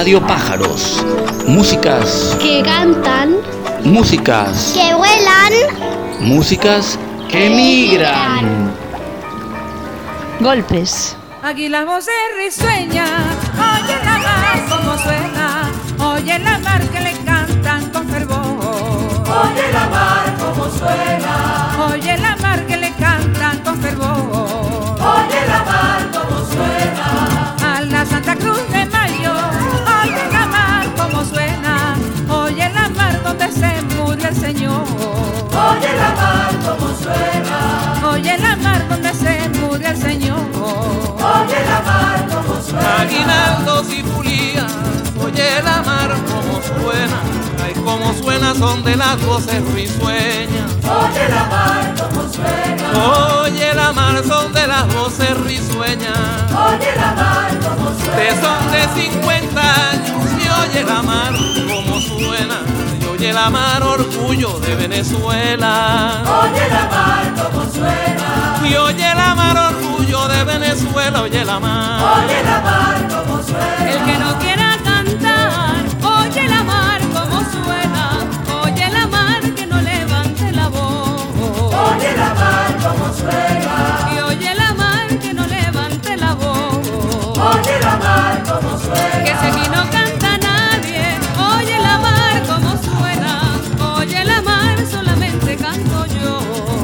Radio Pájaros. Músicas que cantan, músicas que vuelan, músicas que migran. Golpes. Aquí la voz es risueña, oye la mar como suena, oye la mar que le cantan con fervor. Oye la mar como suena, oye la mar que le cantan con fervor. Oye la mar como suena, a la Santa Cruz de Mayo, oye la mar como suena, oye la mar donde se murió el Señor. Oye la mar como suena, oye la mar donde se murió el Señor. Oye la mar como suena, aguinaldos y fulías, oye la mar como suena, ay como suena son de las voces risueñas. Oye la mar como suena, Oye la mar son de las voces risueñas. oye la mar como De suena, son de 50 años y oye la mar como suena, y oye la mar orgullo de Venezuela. oye la mar como suena, Y oye la mar orgullo de Venezuela, oye la mar. oye la mar como suena, El que no quiera cantar, oye la mar como suena, oye la mar que no levante la voz. oye la mar como suena, Y oye la mar que no levante la voz. oye la mar como suena, Que si aquí no canta nadie, oye la mar como suena, oye la mar solamente canto yo.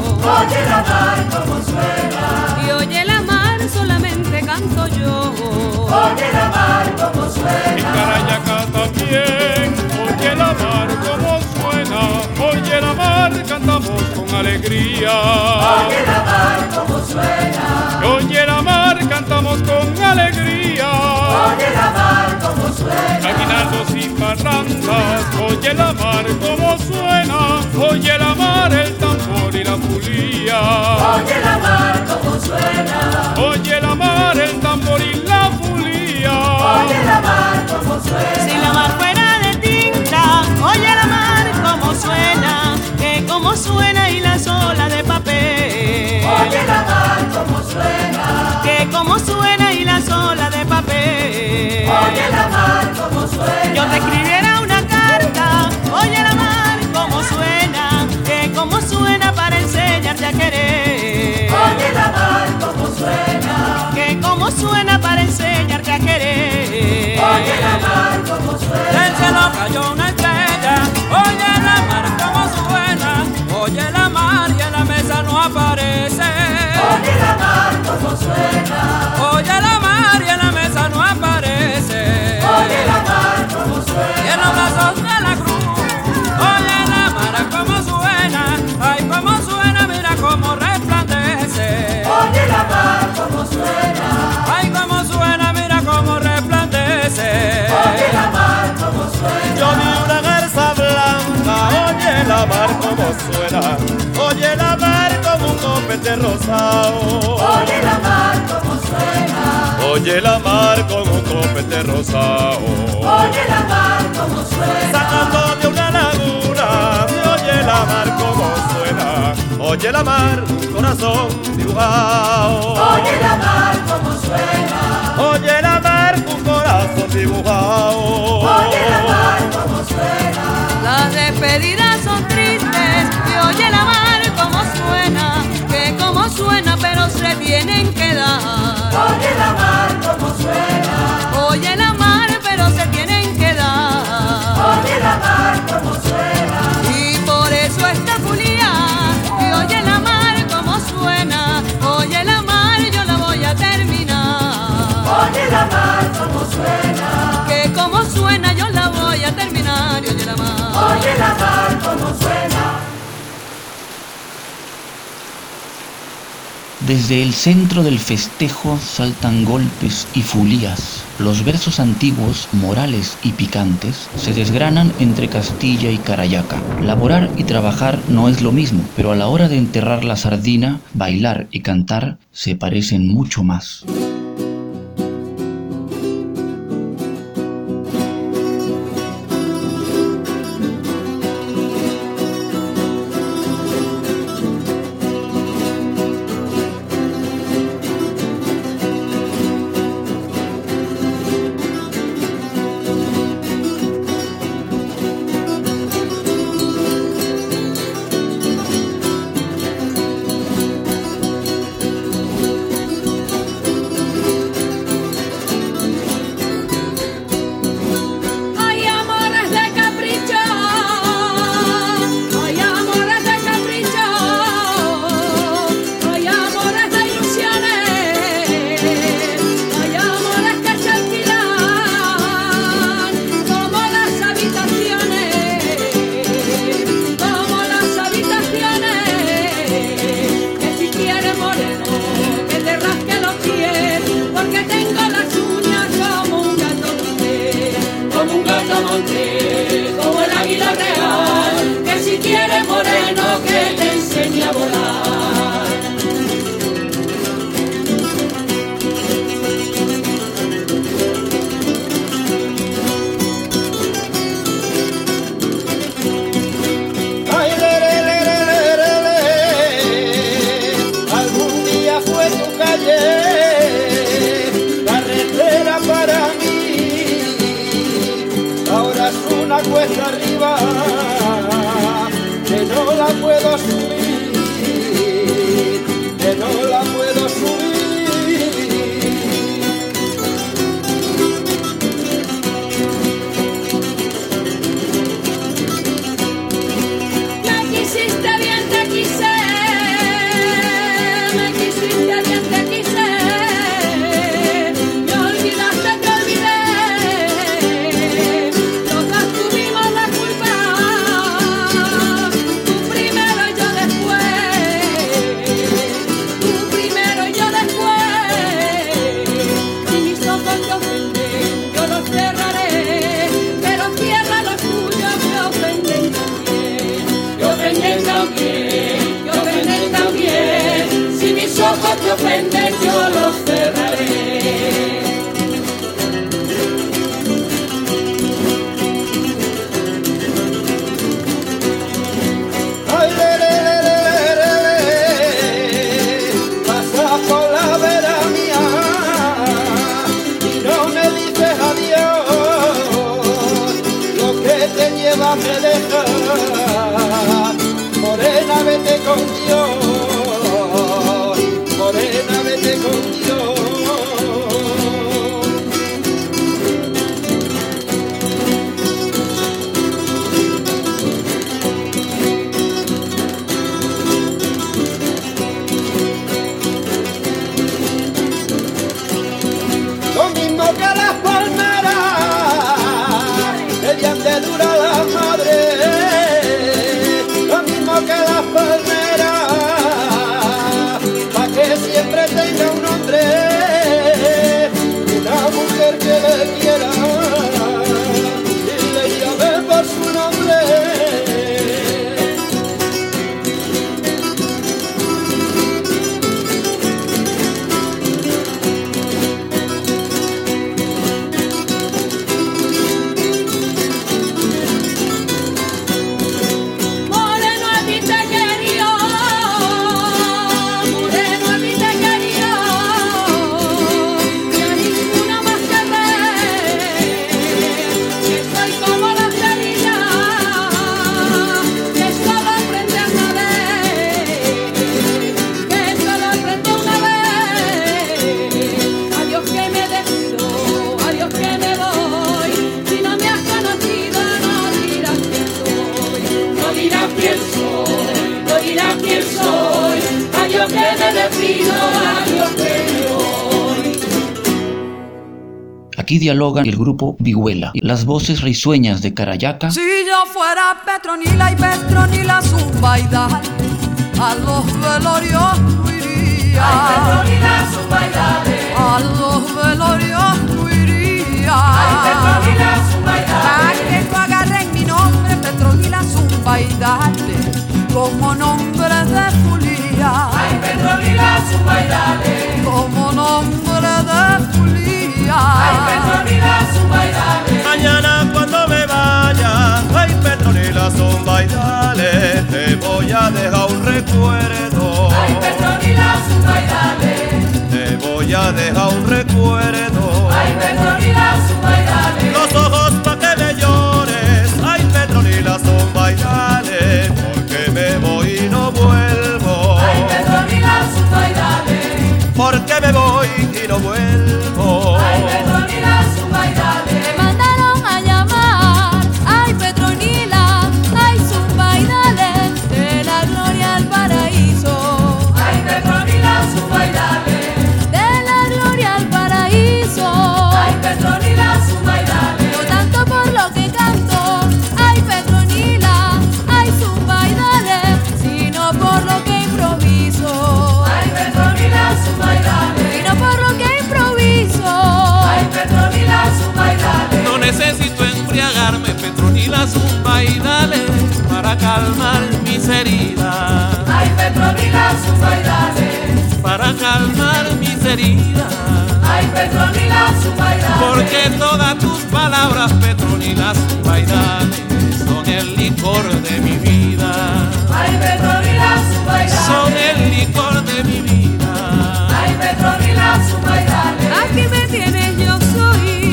oye la mar como suena, Y oye la mar solamente canto yo. oye la mar como En suena, Carayaca también, oye la mar como suena, oye la mar cantamos con alegría. oye la mar como suena, Oye la mar cantamos con alegría. oye la mar como suena, Aguinaldos y parrandas, oye la mar como suena, oye la mar el tambor y la fulía. oye la mar como suena, Oye la mar el tambor y la fulía. oye la mar como suena, Si la mar fuera de tinta, oye la mar como suena, que como suena y las olas de papel. oye la mar como suena, Que como suena y las olas de papel. oye la mar como suena, Yo te escribiera una carta, oye la mar como suena, que como suena para enseñarte a querer. oye la mar como suena, Que como suena para enseñarte a querer. oye la mar como suena, Del cielo cayó una estrella, oye la mar como suena, oye la mar y en la mesa no aparece. oye la mar como suena, Oye la mar y en la mesa no aparece. oye la mar como Y suena, en los brazos de la cruz, oye la mar como suena, ay como suena, mira cómo resplandece. oye la mar como suena, Ay como suena, mira cómo resplandece. oye la mar como suena, Yo vi una garza blanca, oye la mar como suena, oye la mar como un copete rosado. oye la mar como suena, Oye la mar como un copete rosado. oye la mar como suena, Sacando de una laguna, oye la mar como suena, oye la mar, un corazón dibujado. oye la mar como suena, Oye la mar, un corazón dibujado. oye la mar como suena, Las despedidas son tristes y oye la mar como suena, que como suena pero se tienen que dar. oye la mar como suena, Oye la mar pero se tienen que dar. oye la mar como suena, Y por eso esta Julia, y oye la mar como suena, oye la mar yo la voy a terminar. oye la mar como suena, Que como suena yo la voy a terminar, y oye la mar. oye la mar como suena. Desde el centro del festejo saltan golpes y fulías. Los versos antiguos, morales y picantes, se desgranan entre Castilla y Carayaca. Laborar y trabajar no es lo mismo, pero a la hora de enterrar la sardina, bailar y cantar se parecen mucho más. para mí ahora es una cuesta arriba que no la puedo subir, que no la puedo subir. Te ofenden, yo los cerraré. Ay, pasa por la vera mía y no me dices adiós, lo que te lleva me deja, morena vete con Dios. Morena, vete con Dios. Lo mismo que las palmeras debían de durar las madres, lo mismo que las palmeras, siempre tenga un hombre, una mujer que le quiera y le llame por su nombre. Aquí dialogan el grupo Vihuela, las voces risueñas de Carayaca. Si yo fuera Petronila y Petronila zumba y dale, a los velorios no iría. Ay, Petronila zumba y dale, a los velorios no iría. ay, Petronila zumba y dale, para que no agarren mi nombre, Petronila zumba y dale, como nombre de Julia. ay, Petronila zumba y dale, como nombre de Julia. ay, Petronila zumba y dale. Mañana cuando me vaya, ay Petronila zumba y dale, te voy a dejar un recuerdo. Ay, Petronila zumba y dale, te voy a dejar un recuerdo. ay, Petronila zumba y dale. Los ojos pa' que me llores, ay Petronila zumba y dale, porque me voy y no vuelvo. Ay, Petronila zumba y dale, porque me voy y no vuelvo. ay, Petronila zumba y dale. Me mandaron a llamar, ay Petronila, ay zumba y dale, de la gloria al paraíso. Ay, Petronila zumba y dale, De la gloria al paraíso. ay, Petronila zumba y dale. No tanto por lo que canto, ay Petronila, ay zumba y dale, sino por lo que improviso. Ay, Petronila zumba y dale, Sino por lo que improviso. ay, Petronila zumba y dale. No necesito embriagarme, Petronila zumba y dale, para calmar mis heridas, Ay, Petronila zumba y dale, para calmar mis heridas. ay, Petronila zumba y dale. Porque todas tus palabras, Petronila zumba y dale, son el licor de mi vida, Ay, Petronila zumba y son dale, el licor de mi vida. ay, Petronila zumba y dale. Aquí me tienes, yo soy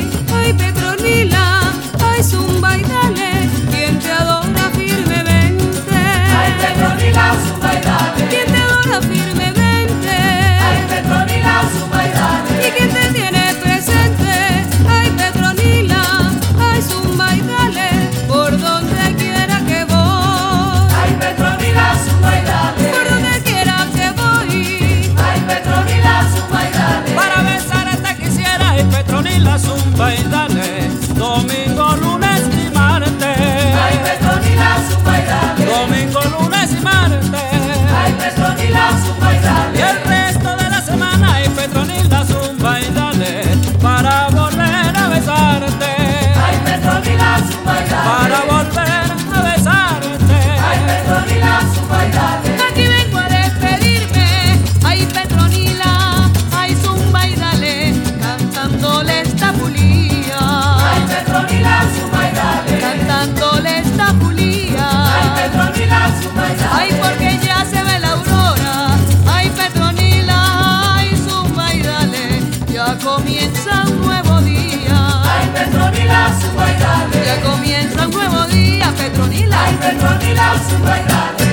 zumba y dale, domingo, lunes y martes. Ay, Petronila, zumba y dale. Domingo, lunes y martes. Ay, Petronila, zumba y dale. Y el resto de la semana, ay, Petronila, zumba y dale, para volver a besarte. Ay, Petronila, zumba y dale. Para volver a besarte. Ay, Petronila, zumba y dale. Aquí vengo a despedirme, ay Petronila, ay zumba y dale, cantándole esta pulía. Ay, Petronila, zumba y dale. Cantándole esta pulía. Ay, Petronila, zumba y dale. Ay, porque ya se ve la aurora. Ay, Petronila, ay zumba y dale, ya comienza un nuevo día. Ay, Petronila, zumba y dale. Ya comienza un nuevo día, Petronila. Ay, Petronila, zumba y dale.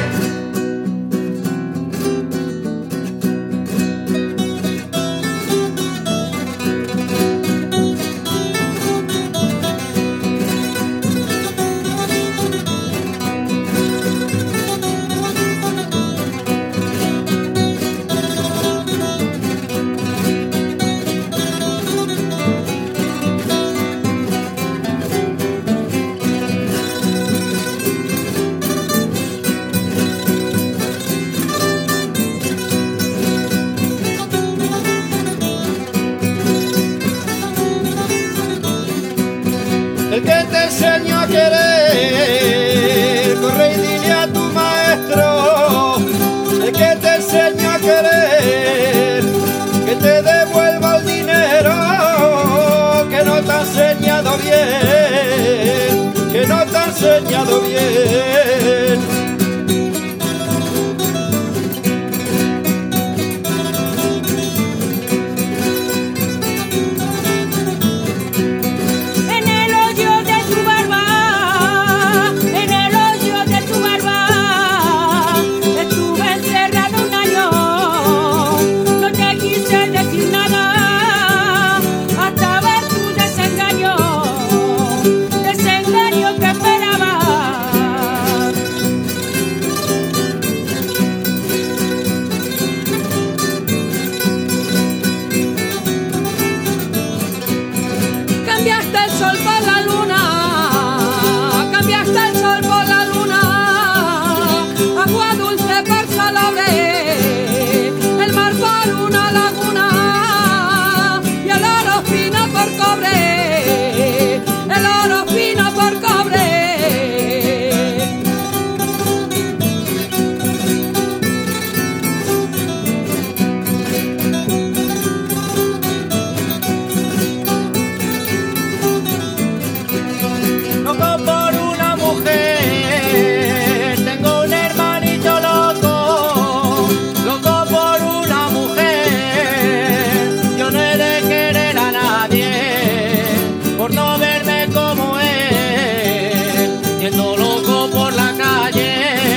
El que te enseñó a querer, corre y dile a tu maestro. El que te enseñó a querer, que te devuelva el dinero que no te ha enseñado bien, que no te ha enseñado bien. En el hoyo de tu barba, en el hoyo de tu barba, estuve encerrado un año. No te quise decir nada hasta ver tu desengaño, desengaño que esperaba. Cambiaste el sol por la luna, cambiaste el sol por la luna, agua dulce por salobre, el mar por una laguna y el oro fino por cobre, el oro fino por cobre. Loco por una mujer, tengo un hermanito loco. Loco por una mujer, yo no he de querer a nadie por no verme como él, yendo loco por la calle.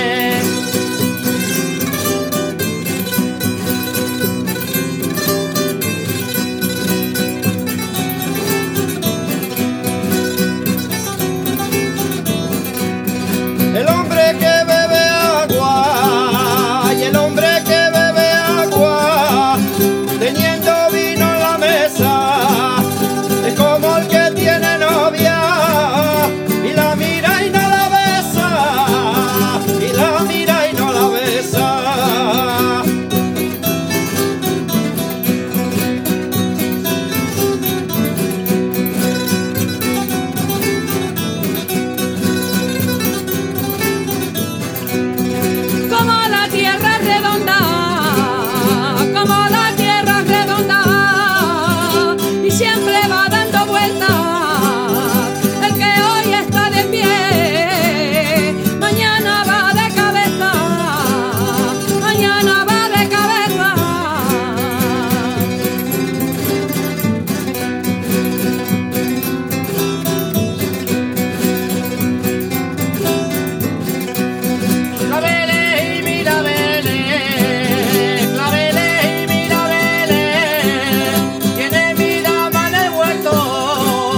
El hombre que bebe agua y el hombre que bebe agua, teniendo vino en la mesa, es como el que tiene novia y la mira y no la besa, y la mira y no la besa. Como la tierra es redonda, como la tierra es redonda, y siempre va dando vueltas. El que hoy está de pie, mañana va de cabeza, mañana va de cabeza. Claveles y mirabeles, claveles y mirabeles, tiene mi dama en el huerto,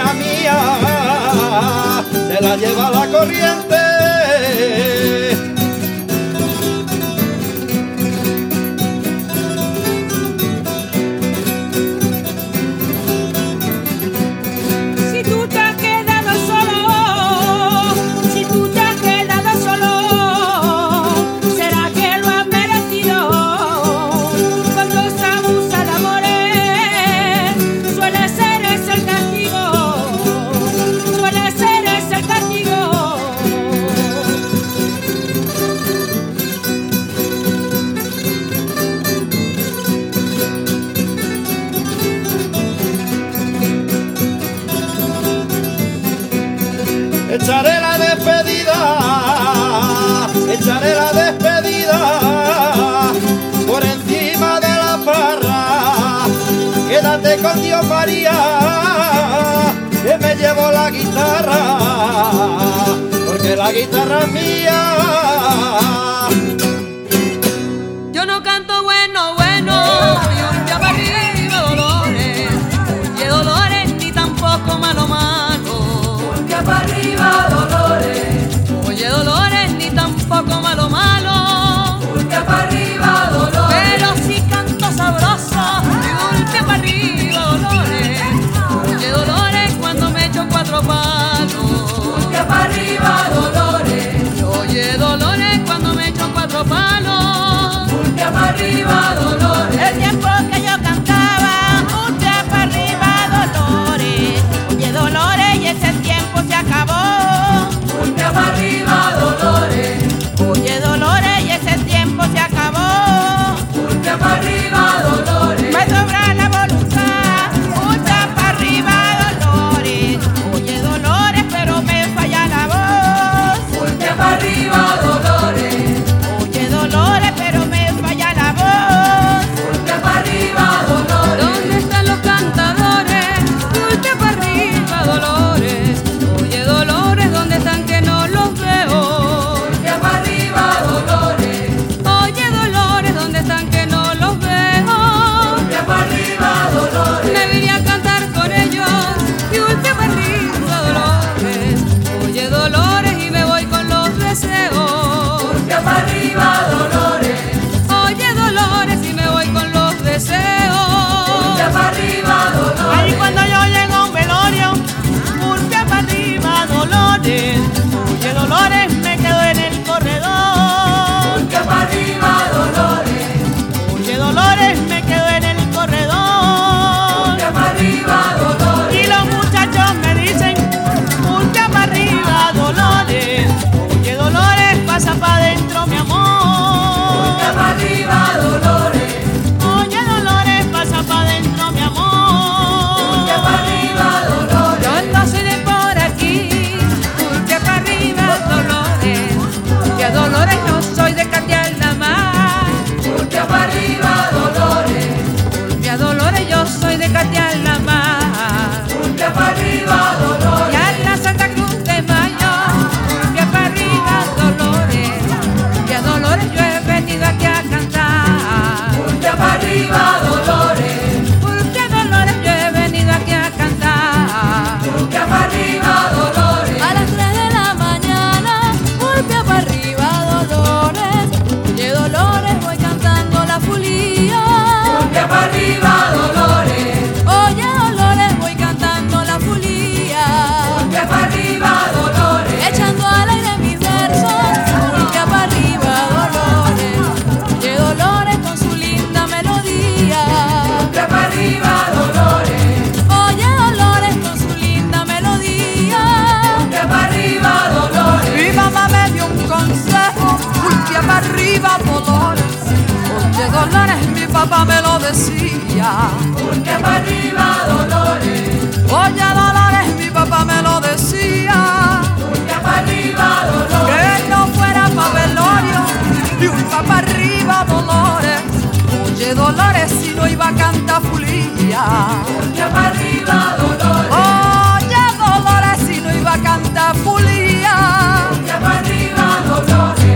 guitarra mía se la lleva la corriente. Echaré la despedida por encima de la parra. Quédate con Dios, María, que me llevo la guitarra, porque la guitarra es mía. Yo no canto bueno, bueno, y un día para arriba Dolores, oye Dolores, ni tampoco malo, malo. Un día para arriba Dolores, oye Dolores, ni tampoco malo, malo. un día para arriba Dolores, pero si canto sabroso, y un día para arriba Dolores, oye Dolores, cuando me echo 4 palos. un día para arriba Dolores, Oye Dolores, cuando me echo 4 palos. un día para arriba Dolores, El tiempo que yo cantaba, un día para arriba Dolores. Oye Dolores, y ese tiempo se acabó. un día para arriba Dolores, Oye Dolores, y ese tiempo se acabó. un día para arriba Dolores, Me sobra la voluntad, un día para arriba Dolores. Oye Dolores, pero me falla la voz. un día para arriba Dolores, Oye Dolores, pero me falla la voz. un día para arriba Dolores, ¿Dónde están los cantadores? Un día para arriba Dolores. Oye Dolores, ¿dónde están que no los veo? un día para arriba Dolores, Oye Dolores, ¿dónde están que no los veo? un día para arriba Dolores, Me vine a cantar con ellos y un día para arriba Dolores. Oye Dolores, y me voy con los deseos. un día para arriba Dolores, Oye Dolores, y me voy con los un día deseos. para arriba Dolores, Ahí cuando yo llego a un velorio, un pie para arriba Dolores. Oye Dolores, me quedo en el corredor. un día para arriba Dolores, Oye Dolores, me quedo en el un corredor. día para arriba Dolores, Y los muchachos me dicen, un pie para arriba Dolores. Oye Dolores, pasa para adentro mi un día amor. para arriba Dolores, Oye Dolores, pasa para adentro mi un día amor. para arriba Dolores, Yo no soy de por aquí, un pie para arriba Dolores. Que Dolores, no soy de Catial nada más. un día para arriba Dolores, Que Dolores, yo soy de Catial nada más. un día para arriba Dolores, Y a la Santa Cruz de Mayo, un pie para arriba Dolores. Que Dolores, yo he venido aquí a cantar. un día para arriba Dolores, Porque Dolores, yo he venido aquí a cantar. un día para arriba Dolores, A las 3 de la mañana, un pie para arriba Dolores. Oye Dolores, voy cantando la fulía. un día para arriba Dolores, Oye Dolores, voy cantando la fulía. un día para arriba Dolores, Echando al aire mis versos, un pie para arriba Dolores. Oye Dolores, con su linda melodía. un día para arriba Dolores, Oye Dolores, con su linda melodía. un día para arriba Dolores, Mi mamá me dio un consejo, un pie para arriba Dolores. Oye Dolores, mi papá me lo decía. un día para arriba Dolores, Oye Dolores, mi papá me lo decía. un día para arriba Dolores, Que no fuera pa' velorio, ni un pie para arriba Dolores. Oye Dolores, si no iba a cantar fulía. un día para arriba Dolores, Oye Dolores, si no iba a cantar fulía. un día para arriba Dolores.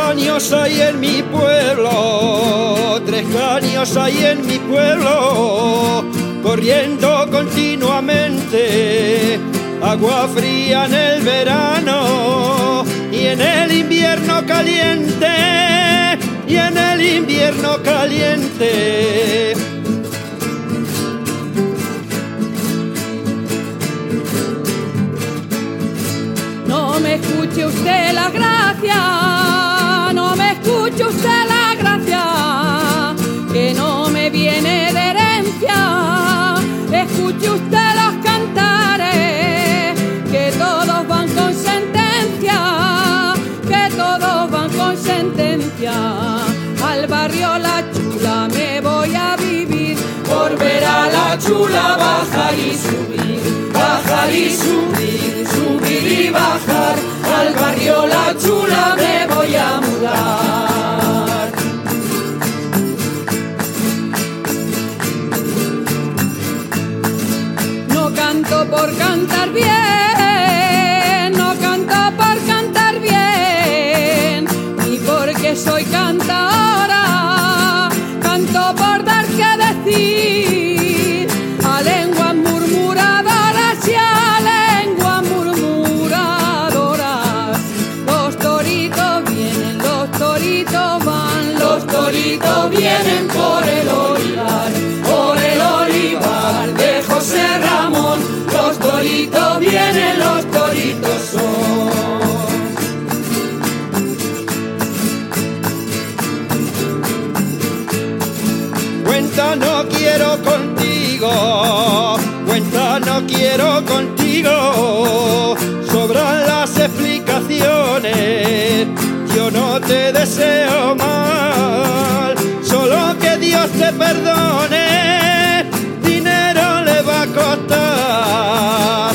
caños hay en mi pueblo, 3 caños hay en mi pueblo, corriendo continuamente, agua fría en el verano y en el invierno caliente, y en el invierno caliente. No me escuche usted la gracia, no me escuche usted la gracia, que no me viene de herencia. Escuche usted los cantares, que todos van con sentencia, que todos van con sentencia. Al barrio La Chula me voy a vivir, por ver a La Chula bajar y subir, bajar y subir, subir y bajar. Al barrio La Chula me voy a mudar. No canto por cantar bien, no canto por cantar bien, ni porque soy cantadora, canto por dar que decir a lenguas murmuradoras y a lenguas murmuradoras. Los toritos vienen, los toritos van, los toritos vienen por el olivar de José Ramón. Los toritos vienen, los toritos son. Cuenta no quiero contigo, cuenta no quiero contigo, sobran las explicaciones, yo no te deseo mal, solo que Dios te perdone, dinero le va a costar.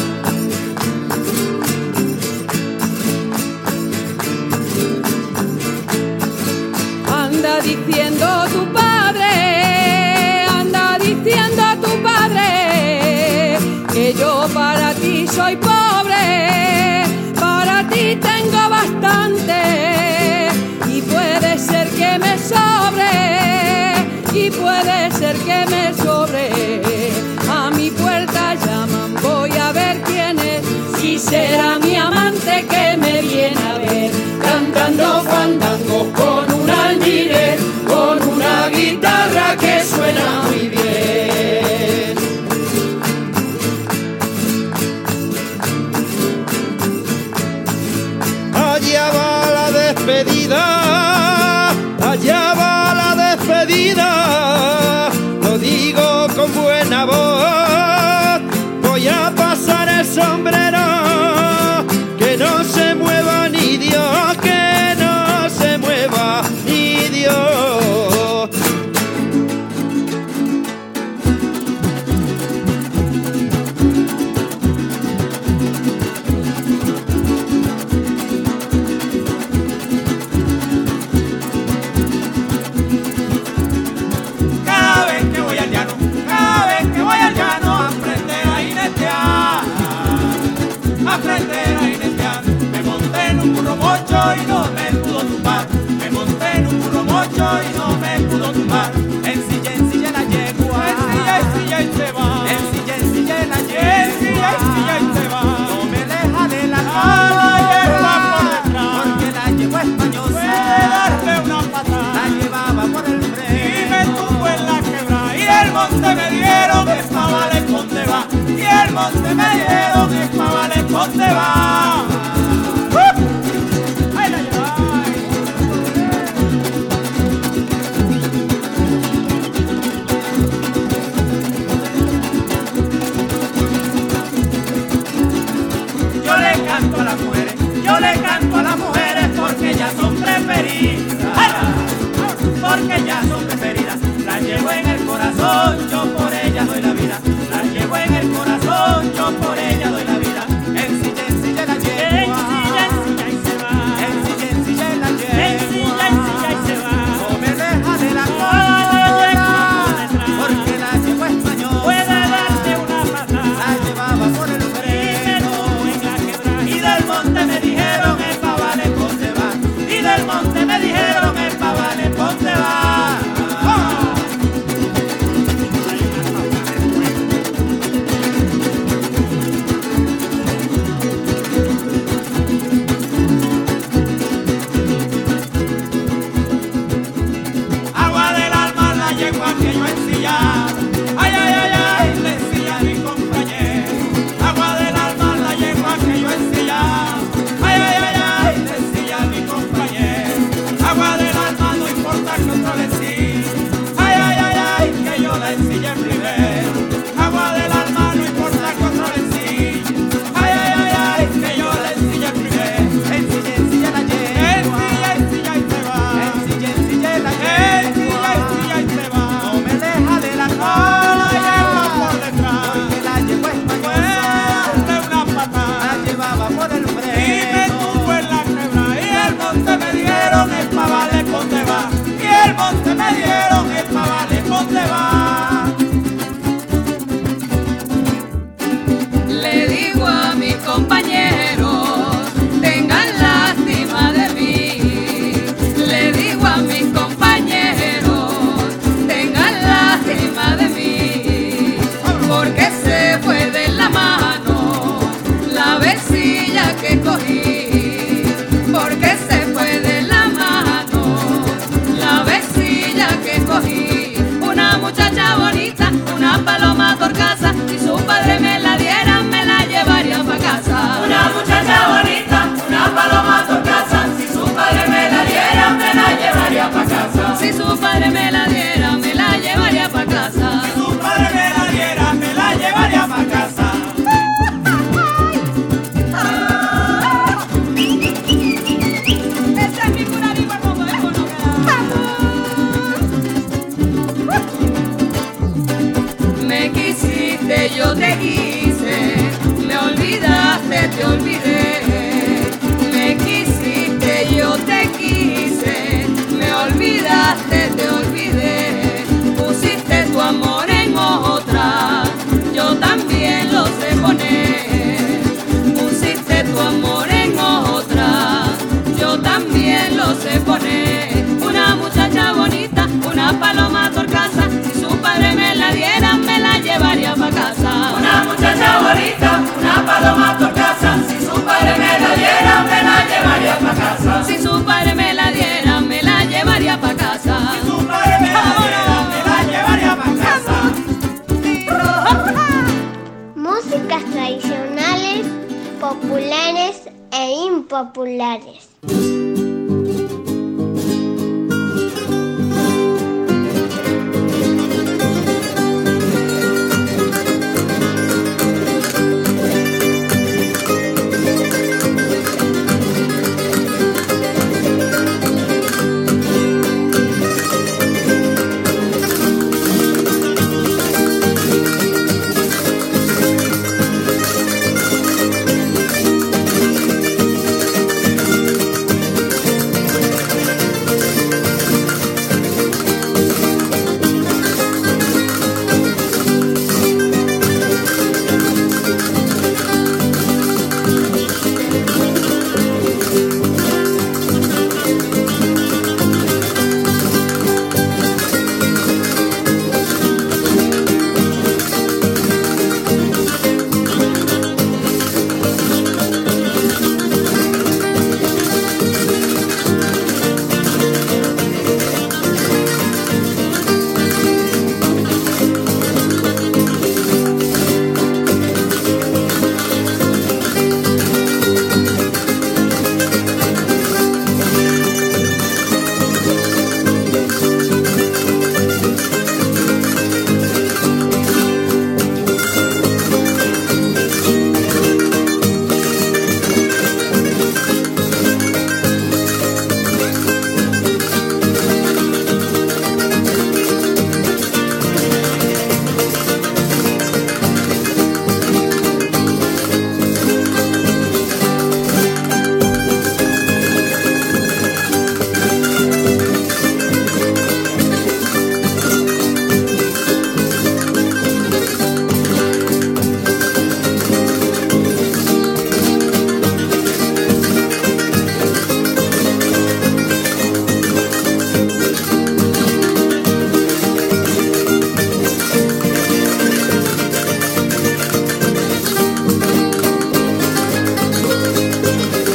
Anda diciendo tu padre, anda diciendo a tu padre, que yo para ti soy pobre, para ti tengo bastante, y puede ser que me sobre, y puede ser que me sobre. A mi puerta llaman, voy a ver quién es, si será mi amante que me viene a ver, cantando fandango con un almirez, con una guitarra que suena muy bien. Allá va la despedida, allá va la despedida, lo digo con buena voz, voy a pasar el sombrero, que no se mueva ni Dios, que no se mueva ni Dios. Cada vez que voy al llano, cada vez que voy al llano, a aprender a jinetear, a aprender a jinetear. Me monté en un burro mocho y no me pudo tumbar, me monté en un burro mocho y no me pudo tumbar. En silla la yegua, en silla y se va, en silla la yegua, en silla y se va. No me deja de la yegua por detrás, porque la yegua española puede darle una patada, la llevaba por el frente y me tumbó en la quebrada. Y del monte me dieron que pa' vale conde va, y el monte me dieron que pa' vale conde va. ¡Ay, la lleva! Yo le canto a las mujeres, yo le canto a las mujeres porque ellas son preferidas, porque ellas son preferidas. Las llevo en el corazón, yo por ellas doy la vida. Las llevo en el corazón, yo por ellas doy la vida. En silla la yegua, en silla y se va, en silla la yegua, en silla y se va. No me deja de la cola, porque la yegua española puede darte una patada, la llevaba por el freno y del monte me dijeron el pa' vale conde va, y del monte me dijeron ensillar. Ay, ay, ay, ay, le ensilla mi compañero. Agua del alma la yegua que yo ensillar. Ay, ay, ay, ay, le ensilla mi compañero. Agua del alma no importa que otro le ensille. Ay, ay, ay, ay, que yo la ensille primero. Agua del alma no importa que otro le ensille. Ay, ay, ay, ay, que yo la ensille primero. Ensille, ensille la yegua. Ensilla y te va. Ensille, ensille la yegua. Ensilla y te va. No me deja de la La cola, yegua por detrás. porque la yegua es mañosa. Fuerte una patada. La llevaba por el Y me freno. tuvo en la quebra y el monte me dieron el pavale ponte va. Y el monte me dieron el pavale ponte va. Le digo a mis compañeros, tengan lástima de mí. Le digo a mis compañeros, tengan lástima de mí. Porque se fue de la mano la vecilla que cogí. Porque se fue de la mano la vecilla que cogí. Una muchacha bonita, una paloma torcasa, si su padre me la diera, me la llevaría pa' casa. Una muchacha bonita, una paloma torcasa, si su padre me la diera, me la llevaría pa' casa. Si su padre me la diera, me la llevaría pa' casa. Si tu padre me la diera, me la llevaría pa' casa. Ese es mi curarico como es uno que me quisiste, yo te quise, me olvidaste, te olvidé. Me quisiste, yo te quise, me olvidaste, te olvidé. Pusiste tu amor en otra, yo también lo sé poner. Pusiste tu amor en otra, yo también lo sé poner. Una muchacha bonita, una paloma torcasa, si su padre me la diera, me la llevaría pa' casa. Una muchacha bonita, una paloma torcasa, si su padre me la diera, me la llevaría pa' casa. Si su padre me la diera, me la llevaría pa' casa. Si tu padre me la diera, me la llevaría pa' casa. Músicas tradicionales, populares e impopulares.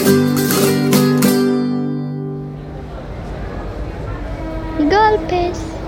Golpes.